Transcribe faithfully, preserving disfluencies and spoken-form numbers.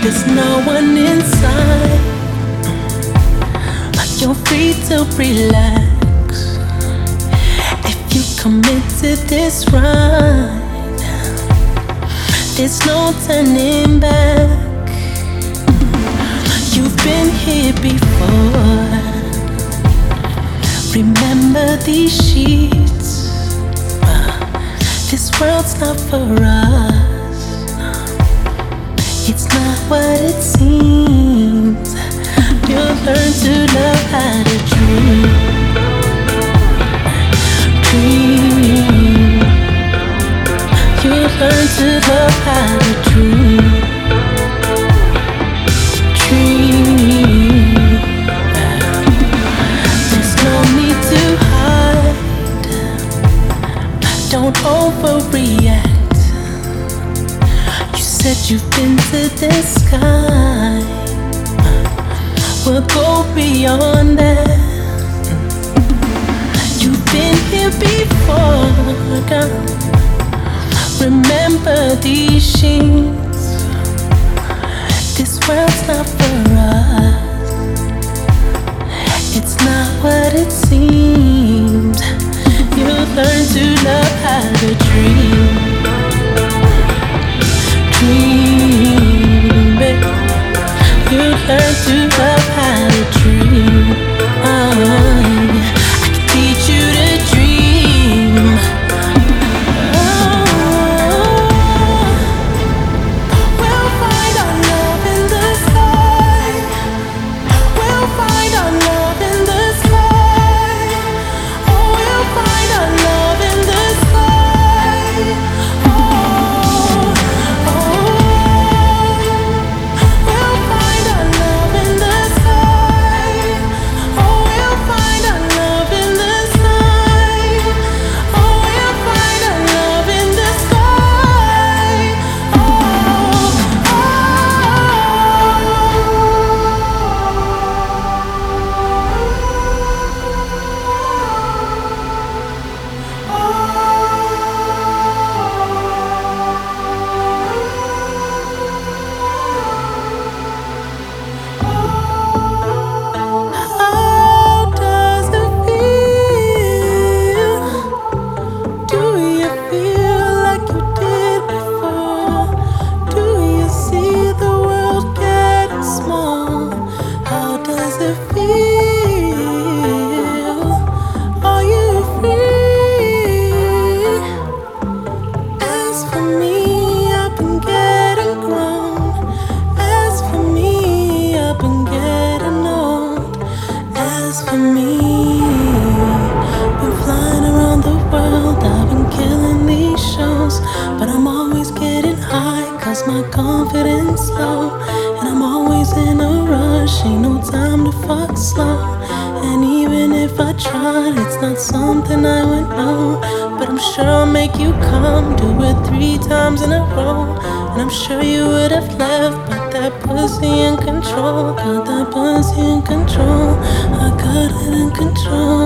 There's no one inside, but you're free to relax. If you commit to this ride, there's no turning back. You've been here before. Remember these sheets. This world's not for us. It's not what it seems. You'll learn to love how to dream. Dream. You'll learn to love how to dream. Dream. There's no need to hide. Don't overreact. You said you've been to the sky. We'll go beyond that. You've been here before, girl. Remember these sheets. This world's not for us. It's not what it seems. You'll learn to love how to dream. Dream, babe. You'll learn to love how to dream. Oh, I can teach you to dream. My confidence low, and I'm always in a rush. Ain't no time to fuck slow. And even if I tried, it's not something I would know. But I'm sure I'll make you come. Do it three times in a row, and I'm sure you would have left, but that pussy in control. Got that pussy in control. I got it in control.